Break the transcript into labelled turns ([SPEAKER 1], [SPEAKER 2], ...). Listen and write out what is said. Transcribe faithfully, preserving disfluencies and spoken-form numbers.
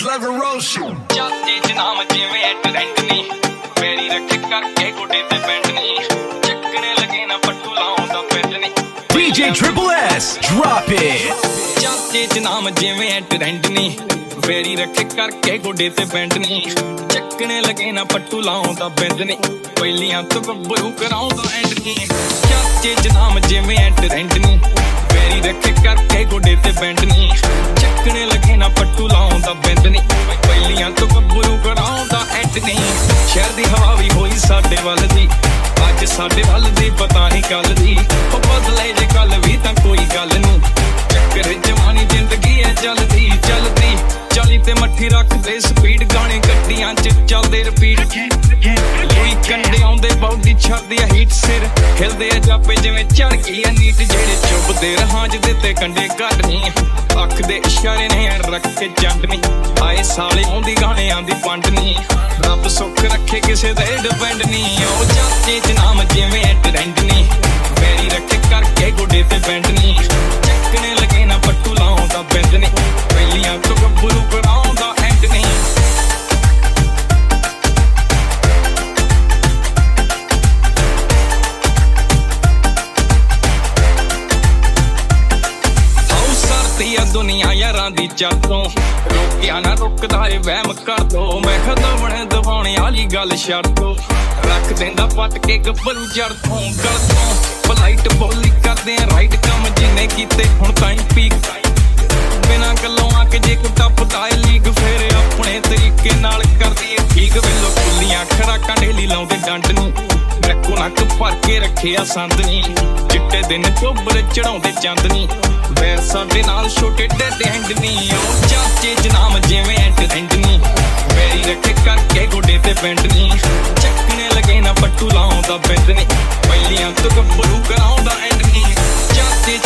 [SPEAKER 1] level roast.
[SPEAKER 2] ਚਾਚੇ ਚ ਨਾਮ ਜਿਵੇਂ ਟ੍ਰੈਂਡ ਨੀ ਮੇਰੀ ਰੱਖ ਕਰਕੇ ਗੋਡੇ ਤੇ ਬੈਂਡ ਨੀ ਚੱਕਣੇ ਲਗੇ ਨਾ ਪੱਟੂ ਲਾਉਂਦਾ ਪਿੰਡ ਨੀ
[SPEAKER 1] D J Triple S, drop it.
[SPEAKER 2] ਚਾਚੇ ਚ ਨਾਮ ਜਿਵੇਂ ਟ੍ਰੈਂਡ ਨੀ ਮੇਰੀ ਰੱਖ ਕਰਕੇ ਗੋਡੇ ਤੇ ਬੈਂਡ ਨੀ ਚੱਕਣੇ ਲਗੇ ਨਾ ਪੱਟੂ ਲਾਉਂਦਾ ਪਿੰਡ ਨੀ ਪਹਿਲੀਆਂ ਤੋਂ ਗੱਭਰੂ ਕਰਾਉਂਦਾ ਐਂਡ ਨੀ ਚਾਚੇ ਚ ਨਾਮ ਜਿਵੇਂ ਟ੍ਰੈਂਡ ਨੀ ਮੇਰੀ ਰੱਖ ਕਰਕੇ ਗੋਡੇ ਤੇ ਬੈਂਡ ਨੀ ਚੱਕਣੇ ਲਗੇ ਨਾ ਪੱਟੂ ਲਾਉਂਦਾ ਬਿੰਦ ਨੀ ਪਹਿਲੀਆਂ ਤੋਂ ਗੱਭਰੂ ਕਰਾਉਂਦਾ ਐਂਡ ਨੀ ਸ਼ਹਿਰ ਦੀ ਹਵਾ ਵੀ ਹੋਈ ਸਾਡੇ ਵੱਲ ਦੀ ਅੱਜ ਸਾਡੇ ਵੱਲ ਦੀ ਪਤਾ ਨਹੀਂ ਕੱਲ ਦੀ ਉਹ ਬਦਲੇ ਜੇ ਕੱਲ ਵੀ ਤਾਂ ਕੋਈ ਗੱਲ ਨੀ ਚੱਕਰ ਜਵਾਨੀ ਜ਼ਿੰਦਗੀ ਐ ਚੱਲਦੀ ਚੱਲਦੀ ਚਾਲੀ ਤੇ ਮੱਠੀ ਰੱਖਦੇ ਸਪੀਡ ਗਾਣੇ ਗੱਡੀਆਂ ਚ ਚੱਲਦੇ ਰਿਪੀਟ ਕੋਈ ਕੰਡੇ ਆਉਂਦੇ ਬੌਡੀ ਛੱਡਦੀ ਆ ਹੀਟ ਸਿਰ ਖਿਲਦੇ ਆ ਜਾਪੇ ਜਿਵੇਂ ਚੜ ਗਈ ਆ ਨੀਟ ਜਿਹੜੇ ਚੁੱਭਦੇ ਰਹਾਂ ਜਿਹਦੇ ਤੇ ਕੰਡੇ ਕੱਢਣੀ ਅੱਖ ਦੇ ਇਸ਼ਾਰੇ ਨੇ ਰੱਖ ਕੇ ਜੰਡਨੀ ਆਏ ਸਾਲੇ ਆਉਂਦੀ ਗਾਣਿਆਂ ਦੀ ਪੰਡ ਨੀ ਰੱਬ ਸੁੱਖ ਰੱਖੇ ਕਿਸੇ ਦੇ ਡਿਪੈਂਡ ਨੀ ਉਹ ਚਾਚੇ ਚ ਨਾਮ ਜਿਵੇਂ ਟ੍ਰੈਂਡ ਨੀ ਮੇਰੀ ਰੱਖੇ ਕਰਕੇ ਗੋਡੇ ਤੇ ਬੈਂਡ ਨੀ ਚੱਕਣੇ ਲਗੇ ਨਾ ਪੱਟੂ ਲਾਉਂਦਾ ਬਿੰਦ ਨੀ ਪਹਿਲੀਆਂ ਤੋਂ ਗੱਭਰੂ ਕਰਾਉਂਦਾ ਐਂਡ ਨੀ ਦੁਨੀਆ ਯਾਰਾਂ ਦੀ ਚਾਤੋਂ ਰੋਕਿਆ ਨਾ ਰੁਕਦਾ ਏ ਵਹਿਮ ਕਰ ਦੋ ਮੈਂ ਖਦਵਣ ਦਵਾਉਣੇ ਵਾਲੀ ਗੱਲ ਛੱਡ ਦੋ ਰੱਖ ਦਿੰਦਾ ਪੱਟ ਕੇ ਗੱਭਰੂ ਜੜ ਤੋਂ ਗਲ ਤੋਂ ਪਲਾਈਟ ਬੋਲੀ ਕਰਦੇ ਆ ਰਾਈਟ ਕੰਮ ਜਿੰਨੇ ਕੀਤੇ ਹੁਣ ਟਾਈਮ ਪੀਕ ਬਿਨਾਂ ਗੱਲੋਂ ਆ ਕੇ ਜੇ ਕੋਈ ਟੱਪਦਾ ਏ ਲੀਗ ਫੇਰ ਆਪਣੇ ਤਰੀਕੇ ਨਾਲ ਕਰਦੀ ਏ ਠੀਕ ਵੇਲੋ ਖੁੱਲੀਆਂ ਖਰਾਕਾਂ ਢੇਲੀ ਲਾਉਂਦੇ ਡੰਡ ਨੂੰ ਰੱਖੋ ਨੱਕ ਭਰ ਕੇ ਰੱਖਿਆ ਸੰਦ ਨੀ ਚਿੱਟੇ ਦਿਨ ਚੋਬਰ ਚੜਾਉਂਦੇ ਚੰਦ ਨੀ ਵੈਰ ਸਾਡੇ ਨਾਲ ਛੋਟੇ ਡੈਡ ਹੈਂਡ ਨੀ ਉਹ ਚਾਚੇ ਚ ਨਾਮ ਜਿਵੇਂ ਟ੍ਰੈਂਡ ਨੀ ਮੇਰੀ ਰੱਖੇ ਕਰਕੇ ਗੋਡੇ ਤੇ ਬੈਂਡ ਨੀ ਚੱਕਣੇ ਲਗੇ ਨਾ ਪੱਟੂ ਲਾਉਂਦਾ ਬਿੰਦ ਨੀ ਪਹਿਲੀਆਂ ਤੋਂ ਗੱਭਰੂ ਕਰਾਉਂਦਾ ਐਂਡ ਨੀ ਚਾਚੇ